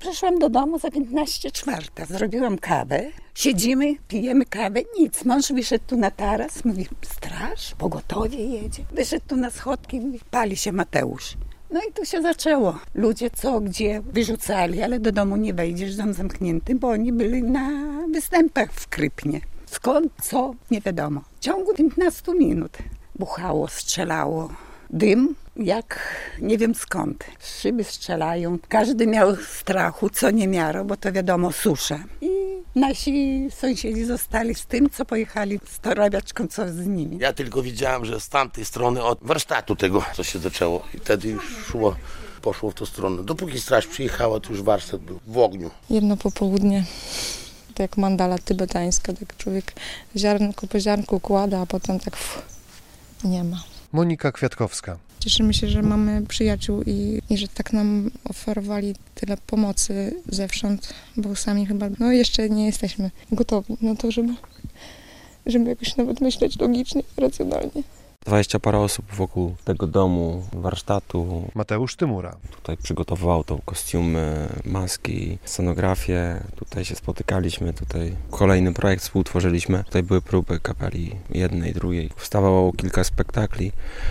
Przyszłam do domu za 15:15. Zrobiłam kawę. Siedzimy, pijemy kawę. Nic. Mąż wyszedł tu na taras. Mówi, straż, pogotowie jedzie. Wyszedł tu na schodki. Mówi, pali się Mateusz. No i tu się zaczęło. Ludzie co, gdzie wyrzucali, ale do domu nie wejdziesz, dom zamknięty, bo oni byli na występach w Krypnie. Skąd, co, nie wiadomo. W ciągu 15 minut buchało, strzelało. Dym, jak nie wiem skąd. Szyby strzelają. Każdy miał strachu, co nie miaro, bo to wiadomo, susza. I nasi sąsiedzi zostali z tym, co pojechali z torabiaczką, co z nimi. Ja tylko widziałem, że z tamtej strony od warsztatu tego, co się zaczęło. I wtedy już poszło w tą stronę. Dopóki straż przyjechała, to już warsztat był w ogniu. Jedno popołudnie, to jak mandala tybetańska, tak człowiek ziarnko po ziarnku kłada, a potem tak nie ma. Monika Kwiatkowska. Cieszymy się, że mamy przyjaciół i że tak nam oferowali tyle pomocy zewsząd, bo sami chyba jeszcze nie jesteśmy gotowi na to, żeby jakoś nawet myśleć logicznie, racjonalnie. 20 parę osób wokół tego domu, warsztatu. Mateusz Tymura. Tutaj przygotowywał to kostiumy, maski, scenografię. Tutaj się spotykaliśmy, tutaj kolejny projekt współtworzyliśmy. Tutaj były próby kapeli jednej, drugiej. Powstawało kilka spektakli.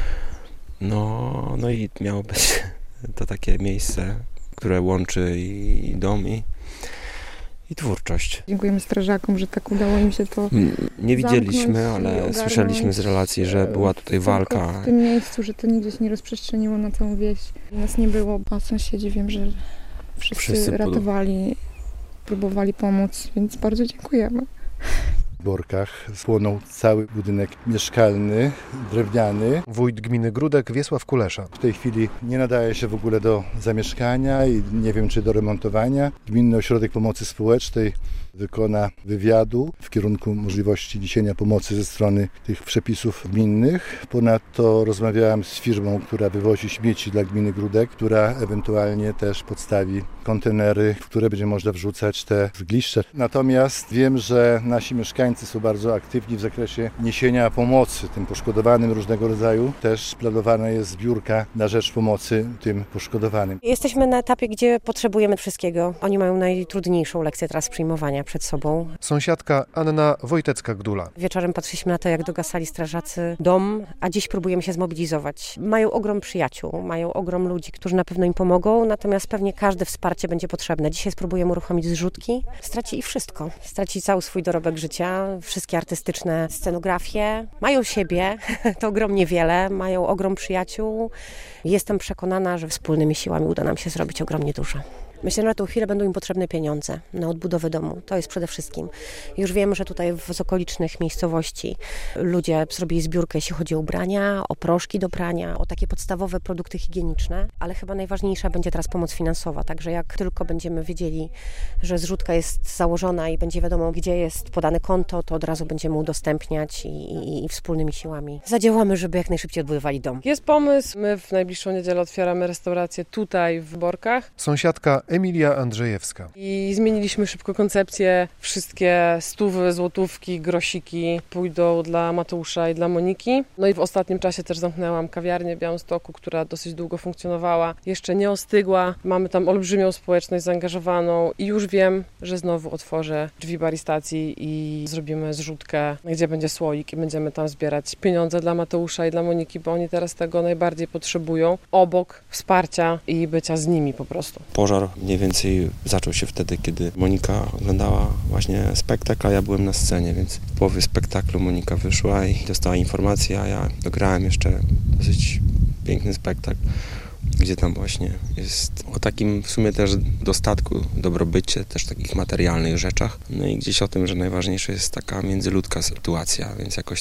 No i miało być to takie miejsce, które łączy i dom, i twórczość. Dziękujemy strażakom, że tak udało im się to nie widzieliśmy, ale słyszeliśmy z relacji, że była tutaj walka. W tym miejscu, że to nigdzie się nie rozprzestrzeniło na całą wieś. Nas nie było, a sąsiedzi wiem, że wszyscy ratowali, próbowali pomóc, więc bardzo dziękujemy. W Borkach spłonął cały budynek mieszkalny, drewniany. Wójt gminy Gródek Wiesław Kulesza. W tej chwili nie nadaje się w ogóle do zamieszkania i nie wiem, czy do remontowania. Gminny Ośrodek Pomocy Społecznej wykona wywiadu w kierunku możliwości niesienia pomocy ze strony tych przepisów gminnych. Ponadto rozmawiałem z firmą, która wywozi śmieci dla gminy Gródek, która ewentualnie też podstawi kontenery, w które będzie można wrzucać te zgliszcze. Natomiast wiem, że nasi mieszkańcy są bardzo aktywni w zakresie niesienia pomocy tym poszkodowanym różnego rodzaju. Też planowana jest zbiórka na rzecz pomocy tym poszkodowanym. Jesteśmy na etapie, gdzie potrzebujemy wszystkiego. Oni mają najtrudniejszą lekcję teraz przyjmowania przed sobą. Sąsiadka Anna Wojtecka-Gdula. Wieczorem patrzyliśmy na to, jak dogasali strażacy dom, a dziś próbujemy się zmobilizować. Mają ogrom przyjaciół, mają ogrom ludzi, którzy na pewno im pomogą, natomiast pewnie każde wsparcie będzie potrzebne. Dzisiaj spróbujemy uruchomić zrzutki. Straci i wszystko. Straci cały swój dorobek życia, wszystkie artystyczne scenografie. Mają siebie, to ogromnie wiele, mają ogrom przyjaciół. Jestem przekonana, że wspólnymi siłami uda nam się zrobić ogromnie dużo. Myślę, że na tą chwilę będą im potrzebne pieniądze na odbudowę domu. To jest przede wszystkim. Już wiem, że tutaj z okolicznych miejscowości ludzie zrobili zbiórkę, jeśli chodzi o ubrania, o proszki do prania, o takie podstawowe produkty higieniczne, ale chyba najważniejsza będzie teraz pomoc finansowa. Także jak tylko będziemy wiedzieli, że zrzutka jest założona i będzie wiadomo, gdzie jest podane konto, to od razu będziemy udostępniać i wspólnymi siłami zadziałamy, żeby jak najszybciej odbudowali dom. Jest pomysł. My w najbliższą niedzielę otwieramy restaurację tutaj w Borkach. Sąsiadka Emilia Andrzejewska. I zmieniliśmy szybko koncepcję. Wszystkie stówy, złotówki, grosiki pójdą dla Mateusza i dla Moniki. No i w ostatnim czasie też zamknęłam kawiarnię w Białymstoku, która dosyć długo funkcjonowała. Jeszcze nie ostygła. Mamy tam olbrzymią społeczność zaangażowaną i już wiem, że znowu otworzę drzwi baristacji i zrobimy zrzutkę, gdzie będzie słoik i będziemy tam zbierać pieniądze dla Mateusza i dla Moniki, bo oni teraz tego najbardziej potrzebują. Obok wsparcia i bycia z nimi po prostu. Pożar mniej więcej zaczął się wtedy, kiedy Monika oglądała właśnie spektakl, a ja byłem na scenie, więc w połowie spektaklu Monika wyszła i dostała informację, a ja dograłem jeszcze dosyć piękny spektakl, gdzie tam właśnie jest o takim w sumie też dostatku, dobrobycie, też takich materialnych rzeczach. No i gdzieś o tym, że najważniejsza jest taka międzyludzka sytuacja, więc jakoś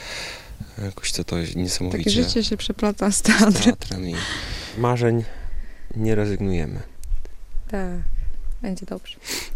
to jest niesamowicie. Takie życie się przeplata z Z teatrem i marzeń nie rezygnujemy. Tak, będzie dobrze.